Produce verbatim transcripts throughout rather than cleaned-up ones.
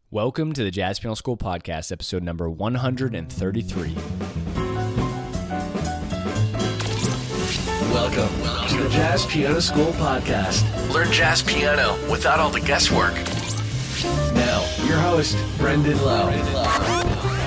Welcome to the Jazz Piano School Podcast, episode number one hundred thirty-three. Welcome, Welcome to the Jazz Piano School Podcast. Learn jazz piano without all the guesswork. Now, your host, Brendan Lowe.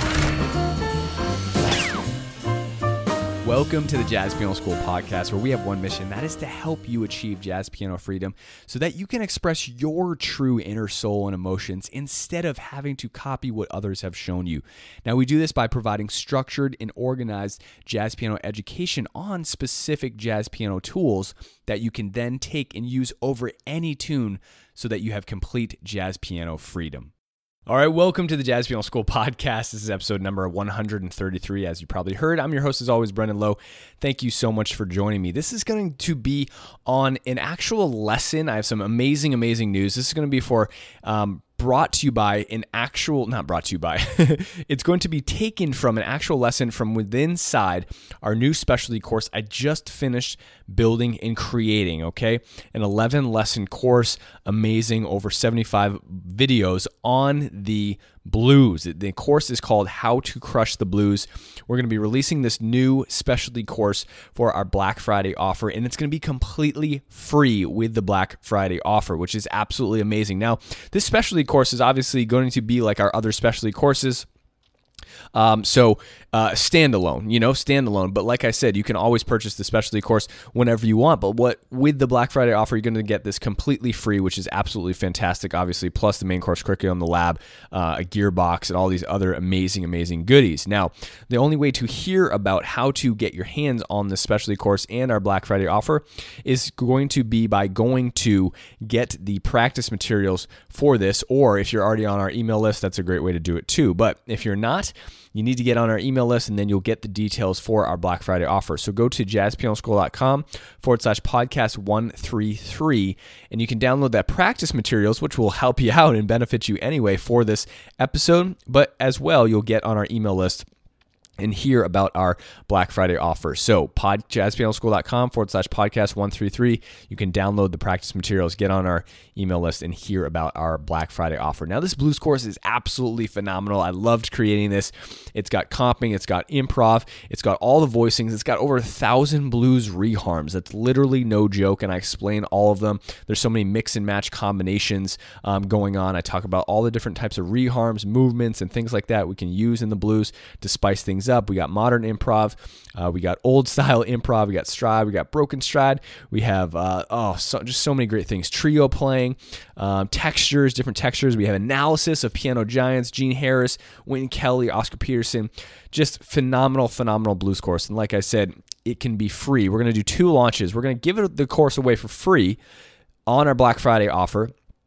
Welcome to the Jazz Piano School Podcast, where we have one mission, that is to help you achieve jazz piano freedom so that you can express your true inner soul and emotions instead of having to copy what others have shown you. Now, we do this by providing structured and organized jazz piano education on specific jazz piano tools that you can then take and use over any tune so that you have complete jazz piano freedom. All right, welcome to the Jazz Piano School Podcast. This is episode number one hundred thirty-three, as you probably heard. I'm your host, as always, Brendan Lowe. Thank you so much for joining me. This is going to be on an actual lesson. I have some amazing, amazing news. This is going to be for um, brought to you by an actual, not brought to you by, it's going to be taken from an actual lesson from within inside our new specialty course I just finished building and creating, okay? An eleven lesson course, amazing, over seventy-five videos on the blues. The course is called How to Crush the Blues. We're going to be releasing this new specialty course for our Black Friday offer, and it's going to be completely free with the Black Friday offer, which is absolutely amazing. Now, this specialty course is obviously going to be like our other specialty courses. Um, so uh, standalone, you know, standalone. But like I said, you can always purchase the specialty course whenever you want. But what with the Black Friday offer, you're going to get this completely free, which is absolutely fantastic, obviously, plus the main course curriculum, the lab, uh, a gearbox, and all these other amazing, amazing goodies. Now, the only way to hear about how to get your hands on this specialty course and our Black Friday offer is going to be by going to get the practice materials for this, or if you're already on our email list, that's a great way to do it too. But if you're not, you need to get on our email list, and then you'll get the details for our Black Friday offer. So go to jazzpianoschool.com forward slash podcast 133, and you can download that practice materials, which will help you out and benefit you anyway for this episode. But as well, you'll get on our email list and hear about our Black Friday offer. So pod, jazzpianoschool.com forward slash podcast 133. You can download the practice materials, get on our email list, and hear about our Black Friday offer. Now, this blues course is absolutely phenomenal. I loved creating this. It's got comping, it's got improv, it's got all the voicings, it's got over a thousand blues reharms. That's literally no joke, and I explain all of them. There's so many mix and match combinations um, going on. I talk about all the different types of reharms, movements, and things like that we can use in the blues to spice things up. We got modern improv, uh, we got old style improv, we got stride, we got broken stride, we have uh, oh so, just so many great things. Trio playing, um, textures, different textures. We have analysis of piano giants, Gene Harris, Wynton Kelly, Oscar Peterson. Just phenomenal, phenomenal blues course. And like I said, it can be free. We're going to do two launches. We're going to give it the course away for free on our Black Friday offer,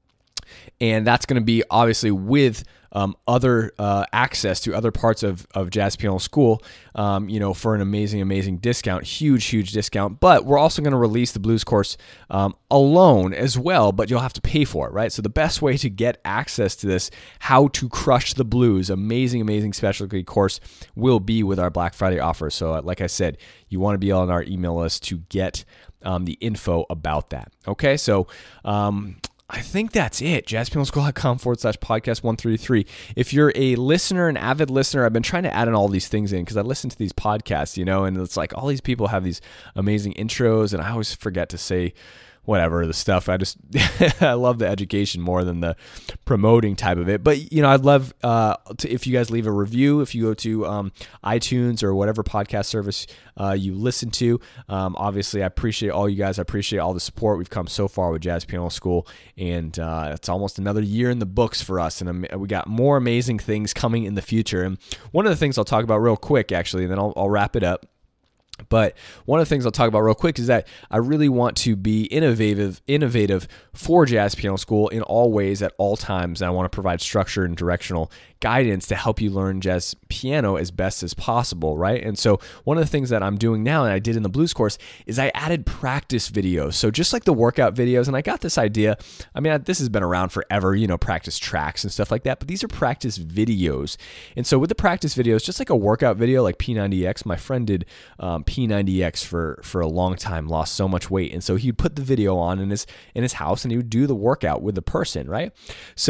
and that's going to be obviously with Um, other uh, access to other parts of, of Jazz Piano School, um, you know, for an amazing, amazing discount, huge, huge discount. But we're also going to release the blues course um, alone as well, but you'll have to pay for it, right? So the best way to get access to this How to Crush the Blues, amazing, amazing specialty course, will be with our Black Friday offer. So uh, like I said, you want to be on our email list to get um, the info about that. Okay, so um, I think that's it. jazzpianoschool.com forward slash podcast 133. If you're a listener, an avid listener, I've been trying to add in all these things in because I listen to these podcasts, you know, and it's like all these people have these amazing intros, and I always forget to say whatever the stuff. I just I love the education more than the promoting type of it. But you know, I'd love uh, to, if you guys leave a review. If you go to um, iTunes or whatever podcast service uh, you listen to, um, obviously I appreciate all you guys. I appreciate all the support we've come so far with Jazz Piano School, and uh, it's almost another year in the books for us, and we got more amazing things coming in the future. And one of the things I'll talk about real quick, actually, and then I'll, I'll wrap it up. But one of the things I'll talk about real quick is that I really want to be innovative, innovative for Jazz Piano School in all ways at all times. And I want to provide structure and directional guidance to help you learn jazz piano as best as possible, right? And so one of the things that I'm doing now, and I did in the blues course, is I added practice videos. So just like the workout videos, and I got this idea, I mean, this has been around forever, you know, practice tracks and stuff like that, but these are practice videos. And so with the practice videos, just like a workout video like P ninety X, my friend did um, P ninety X for, for a long time, lost so much weight. And so he'd put the video on in his, in his house, and he would do the workout with the person, right? So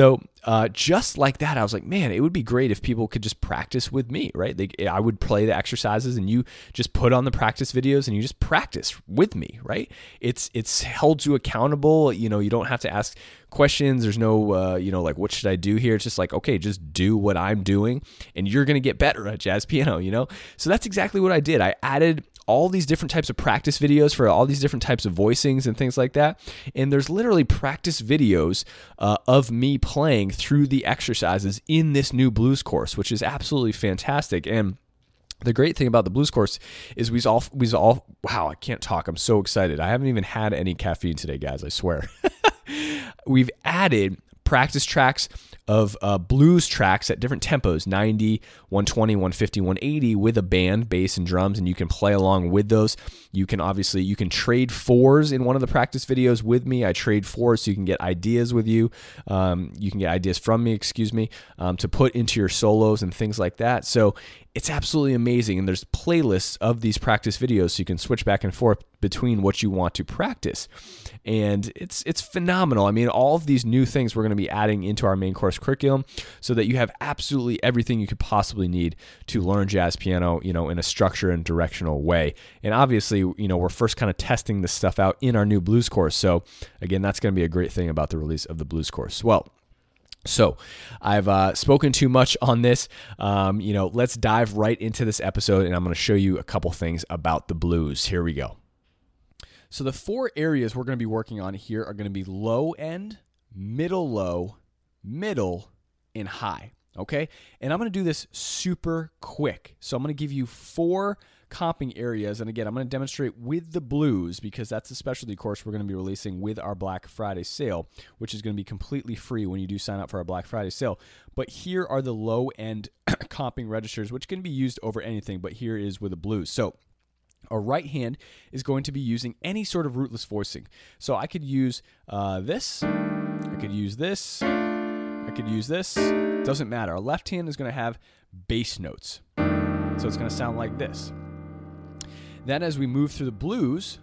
uh, just like that, I was like, man, it would be great if people could just practice with me, right? They, I would play the exercises and you just put on the practice videos and you just practice with me, right? It's it's held you accountable. You know, you don't have to ask questions. There's no, uh, you know, like, what should I do here? It's just like, okay, just do what I'm doing and you're going to get better at jazz piano, you know? So that's exactly what I did. I added all these different types of practice videos for all these different types of voicings and things like that. And there's literally practice videos uh, of me playing through the exercises in this new blues course, which is absolutely fantastic. And the great thing about the blues course is we all, we all, wow, I can't talk. I'm so excited. I haven't even had any caffeine today, guys, I swear. We've added practice tracks of uh, blues tracks at different tempos, ninety, one twenty, one fifty, one eighty, with a band, bass, and drums, and you can play along with those. You can obviously, you can trade fours in one of the practice videos with me. I trade fours so you can get ideas with you. Um, you can get ideas from me, excuse me, um, to put into your solos and things like that. So it's absolutely amazing, and there's playlists of these practice videos so you can switch back and forth between what you want to practice. And it's it's phenomenal. I mean, all of these new things we're going to be adding into our main course curriculum so that you have absolutely everything you could possibly need to learn jazz piano, you know, in a structured and directional way. And obviously, you know, we're first kind of testing this stuff out in our new blues course. So again, that's going to be a great thing about the release of the blues course. Well, So I've uh, spoken too much on this. Um, you know, let's dive right into this episode, and I'm going to show you a couple things about the blues. Here we go. So the four areas we're going to be working on here are going to be low end, middle low, middle, and high. Okay, and I'm going to do this super quick. So I'm going to give you four comping areas, and again, I'm going to demonstrate with the blues because that's the specialty course we're going to be releasing with our Black Friday sale, which is going to be completely free when you do sign up for our Black Friday sale. But here are the low end comping registers, which can be used over anything, but here is with the blues. So our right hand is going to be using any sort of rootless voicing. So I could use uh, this, I could use this, I could use this, doesn't matter. Our left hand is going to have bass notes. So it's going to sound like this. Then as we move through the blues,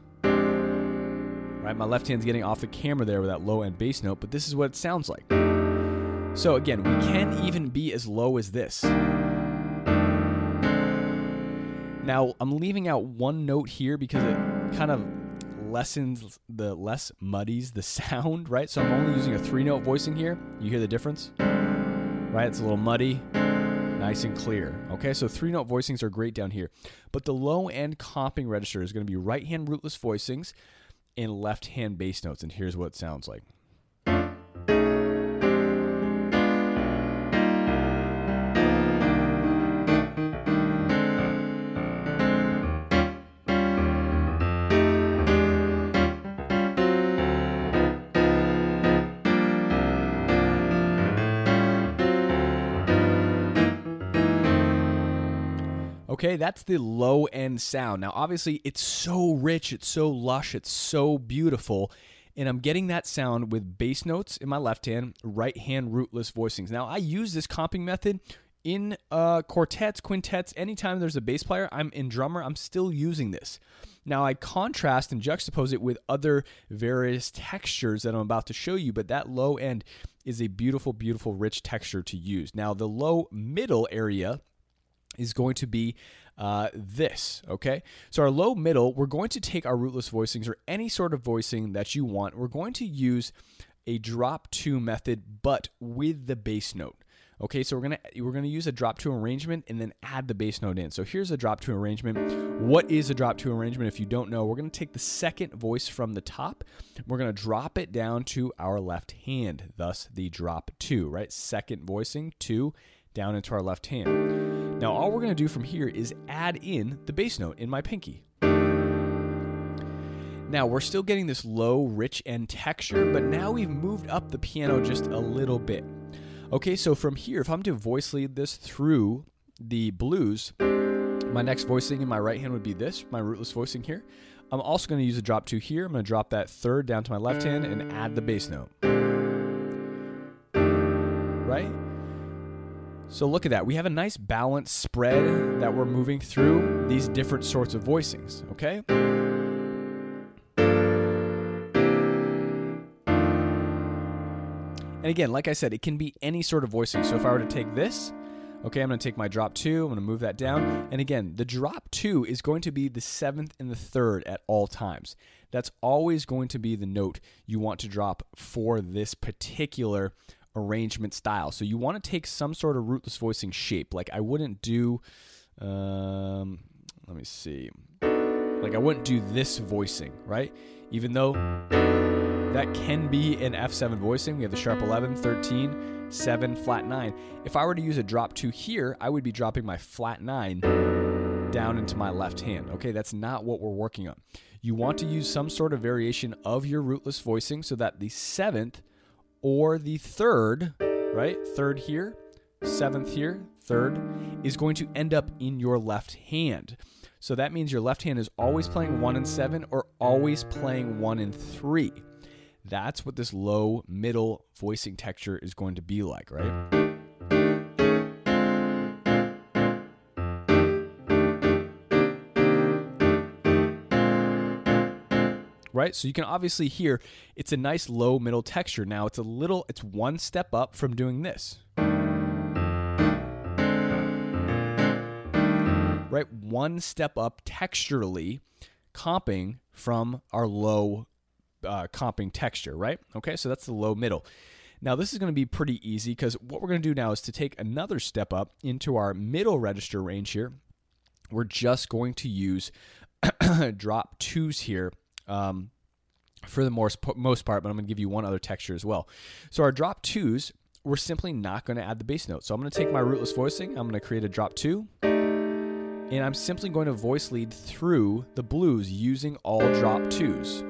right, my left hand's getting off the camera there with that low end bass note, but this is what it sounds like. So again, we can even be as low as this. Now, I'm leaving out one note here because it kind of lessens the less muddies the sound, right? So I'm only using a three note voicing here. You hear the difference? Right? It's a little muddy, nice and clear. Okay, so three note voicings are great down here. But the low end comping register is going to be right hand rootless voicings and left hand bass notes. And here's what it sounds like. Okay, that's the low end sound. Now, obviously, it's so rich, it's so lush, it's so beautiful, and I'm getting that sound with bass notes in my left hand, right hand rootless voicings. Now, I use this comping method in uh, quartets, quintets, anytime there's a bass player, I'm in drummer, I'm still using this. Now, I contrast and juxtapose it with other various textures that I'm about to show you, but that low end is a beautiful, beautiful, rich texture to use. Now, the low middle area is going to be uh, this, okay? So our low middle, we're going to take our rootless voicings or any sort of voicing that you want. We're going to use a drop two method, but with the bass note. Okay, so we're gonna we're gonna use a drop two arrangement and then add the bass note in. So here's a drop two arrangement. What is a drop two arrangement? If you don't know, we're gonna take the second voice from the top. We're gonna drop it down to our left hand. Thus the drop two, right? Second voicing, two, down into our left hand. Now all we're going to do from here is add in the bass note in my pinky. Now we're still getting this low, rich end texture, but now we've moved up the piano just a little bit. Okay, so from here, if I'm to voice lead this through the blues, my next voicing in my right hand would be this, my rootless voicing here. I'm also going to use a drop two here. I'm going to drop that third down to my left hand and add the bass note. Right? So look at that. We have a nice balanced spread that we're moving through these different sorts of voicings, okay? And again, like I said, it can be any sort of voicing. So if I were to take this, okay, I'm going to take my drop two, I'm going to move that down. And again, the drop two is going to be the seventh and the third at all times. That's always going to be the note you want to drop for this particular arrangement style. So you want to take some sort of rootless voicing shape. Like I wouldn't do, um, let me see, like I wouldn't do this voicing, right? Even though that can be an F seven voicing. We have the sharp eleven, thirteen, seven, flat nine. If I were to use a drop two here, I would be dropping my flat nine down into my left hand. Okay, that's not what we're working on. You want to use some sort of variation of your rootless voicing so that the seventh or the third, right? Third here, seventh here, third, is going to end up in your left hand. So that means your left hand is always playing one and seven or always playing one and three. That's what this low middle voicing texture is going to be like, right? Right? So you can obviously hear it's a nice low middle texture. Now it's a little, it's one step up from doing this. Right? One step up texturally, comping from our low uh, comping texture, right? Okay, so that's the low middle. Now this is going to be pretty easy because what we're going to do now is to take another step up into our middle register range here. We're just going to use drop twos here um, for the most, most part, but I'm going to give you one other texture as well. So our drop twos, we're simply not going to add the bass note. So I'm going to take my rootless voicing, I'm going to create a drop two, and I'm simply going to voice lead through the blues using all drop twos.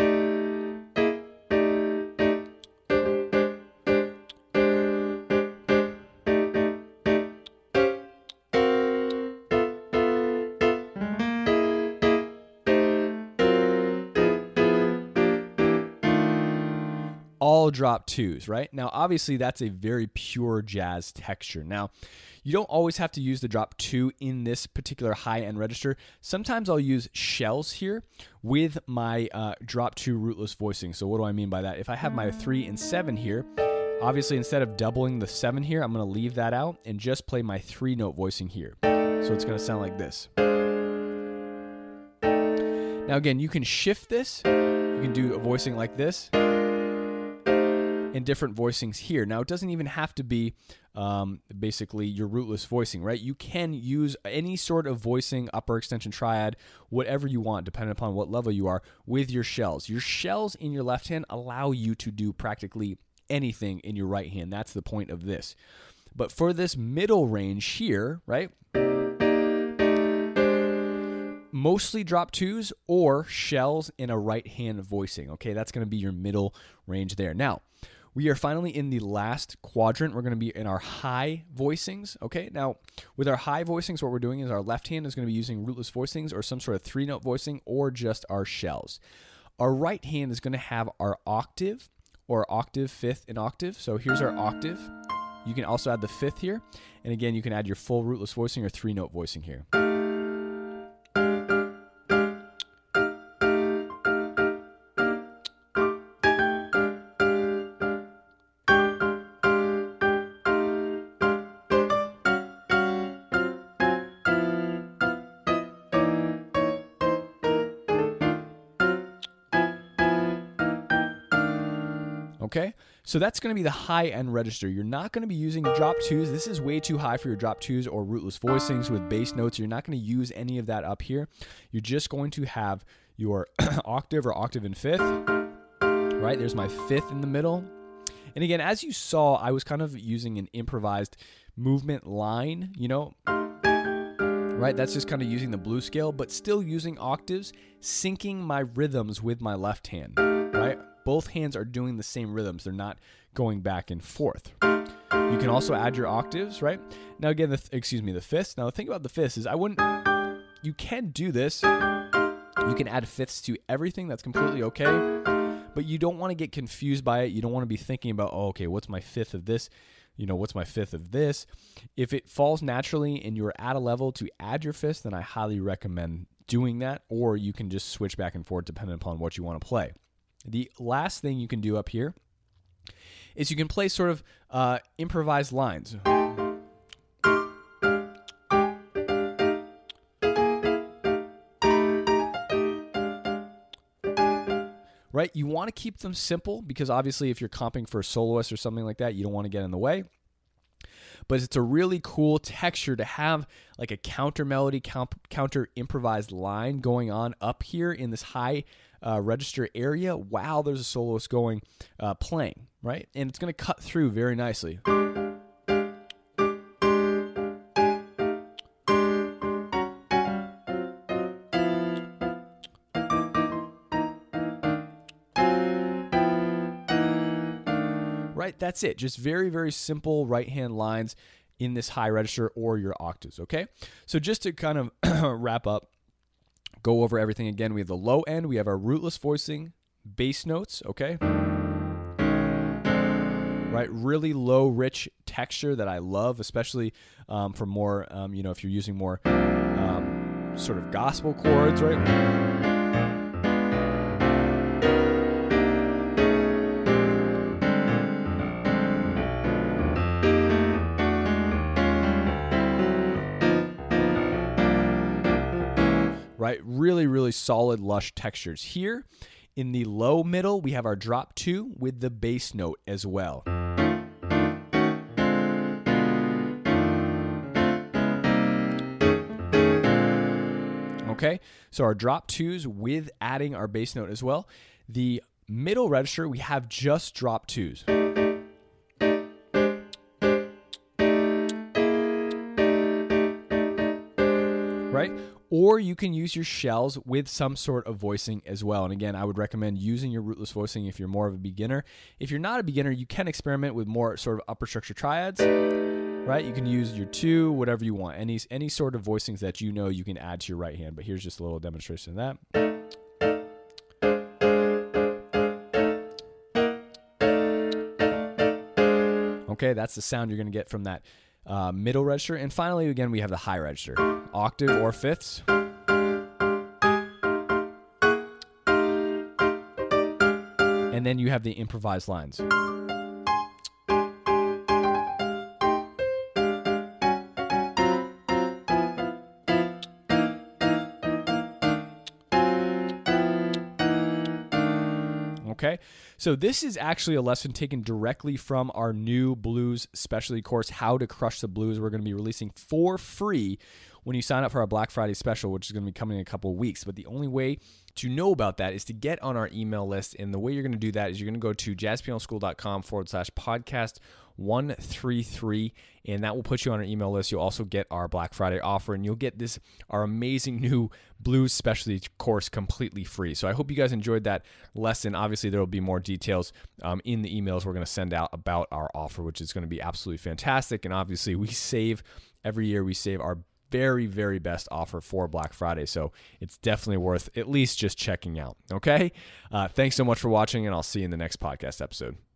All drop twos, right? Now, obviously, that's a very pure jazz texture. Now, you don't always have to use the drop two in this particular high-end register. Sometimes I'll use shells here with my uh, drop two rootless voicing. So what do I mean by that? If I have my three and seven here, obviously, instead of doubling the seven here, I'm going to leave that out and just play my three-note voicing here. So it's going to sound like this. Now, again, you can shift this. You can do a voicing like this. And different voicings here. Now, it doesn't even have to be um, basically your rootless voicing, right? You can use any sort of voicing, upper extension triad, whatever you want, depending upon what level you are, with your shells. Your shells in your left hand allow you to do practically anything in your right hand. That's the point of this. But for this middle range here, right? Mostly drop twos or shells in a right hand voicing. Okay, that's going to be your middle range there. Now, we are finally in the last quadrant. We're going to be in our high voicings. Okay, now with our high voicings, what we're doing is our left hand is going to be using rootless voicings or some sort of three note voicing or just our shells. Our right hand is going to have our octave or octave, fifth, and octave. So here's our octave. You can also add the fifth here. And again, you can add your full rootless voicing or three note voicing here. Okay, so that's going to be the high-end register. You're not going to be using drop twos. This is way too high for your drop twos or rootless voicings with bass notes. You're not going to use any of that up here. You're just going to have your octave or octave and fifth, right? There's my fifth in the middle. And again, as you saw, I was kind of using an improvised movement line, you know, right? That's just kind of using the blues scale, but still using octaves, syncing my rhythms with my left hand, right? Both hands are doing the same rhythms. They're not going back and forth. You can also add your octaves, right? Now again, the th- excuse me, the fifths. Now the thing about the fifths is I wouldn't, you can do this. You can add fifths to everything. That's completely okay. But you don't want to get confused by it. You don't want to be thinking about, oh, okay, what's my fifth of this? You know, what's my fifth of this? If it falls naturally and you're at a level to add your fifths, then I highly recommend doing that. Or you can just switch back and forth depending upon what you want to play. The last thing you can do up here is you can play sort of uh, improvised lines. Right? You want to keep them simple because obviously if you're comping for a soloist or something like that, you don't want to get in the way. But it's a really cool texture to have like a counter melody, counter improvised line going on up here in this high uh, register area while there's a soloist going, uh, playing, right? And it's going to cut through very nicely. Right, that's it. Just very, very simple right-hand lines in this high register or your octaves, okay? So just to kind of wrap up, go over everything again. We have the low end. We have our rootless voicing, bass notes, okay? Right, really low, rich texture that I love, especially um, for more, um, you know, if you're using more um, sort of gospel chords, right? Right, really, really solid, lush textures. Here in the low middle, we have our drop two with the bass note as well. Okay, so our drop twos with adding our bass note as well. The middle register, we have just drop twos. Right? Or you can use your shells with some sort of voicing as well. And again, I would recommend using your rootless voicing if you're more of a beginner. If you're not a beginner, you can experiment with more sort of upper structure triads, right? You can use your two, whatever you want. Any, any sort of voicings that you know you can add to your right hand. But here's just a little demonstration of that. Okay, that's the sound you're going to get from that uh, middle register. And finally, again, we have the high register, octave or fifths. And then you have the improvised lines. Okay, so this is actually a lesson taken directly from our new blues specialty course, How to Crush the Blues. We're going to be releasing for free when you sign up for our Black Friday special, which is going to be coming in a couple of weeks. But the only way to know about that is to get on our email list. And the way you're going to do that is you're going to go to jazzpianoschool.com forward slash podcast one three three, and that will put you on our email list. You'll also get our Black Friday offer, and you'll get this, our amazing new blues specialty course completely free. So I hope you guys enjoyed that lesson. Obviously, there will be more details um, in the emails we're going to send out about our offer, which is going to be absolutely fantastic. And obviously, we save, every year we save our very, very best offer for Black Friday. So it's definitely worth at least just checking out. Okay? Uh, thanks so much for watching, and I'll see you in the next podcast episode.